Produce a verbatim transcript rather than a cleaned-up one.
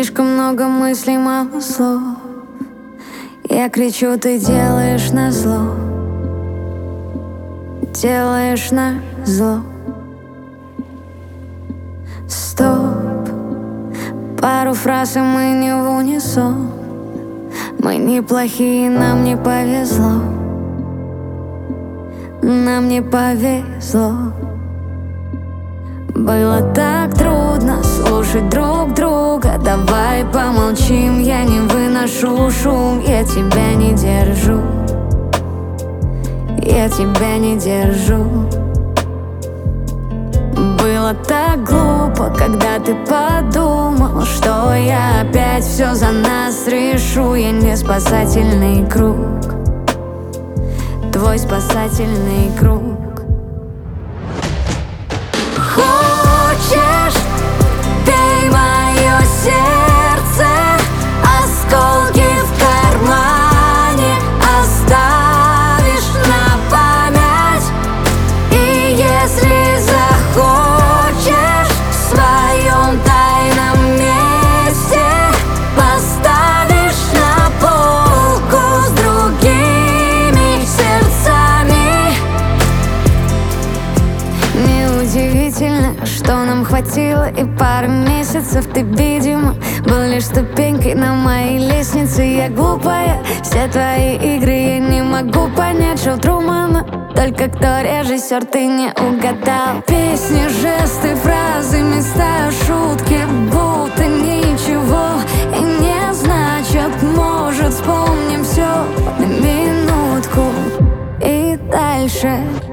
Слишком много мыслей, мало слов. Я кричу, ты делаешь назло. Делаешь назло. Стоп. Пару фраз, и мы не в унисон. Мы неплохие, нам не повезло. Нам не повезло. Было так трудно слушать друг друга. Давай помолчим, я не выношу шум. Я тебя не держу. Я тебя не держу. Было так глупо, когда ты подумал, что я опять все за нас решу. Я не спасательный круг, твой спасательный круг. Хочешь, пей мое сердце, осколки в кармане оставишь на память. И если захочешь, в своем тайном месте поставишь на полку с другими сердцами. Неудивительно, что нам хватило и пары месяцев. Ты, видимо, был лишь ступенькой на моей лестнице. Я глупая, все твои игры я не могу понять. Шоу Трумана, только кто режиссер, ты не угадал. Песни, жесты, фразы, места, шутки, будто ничего и не значит. Может, вспомним все на минутку и дальше.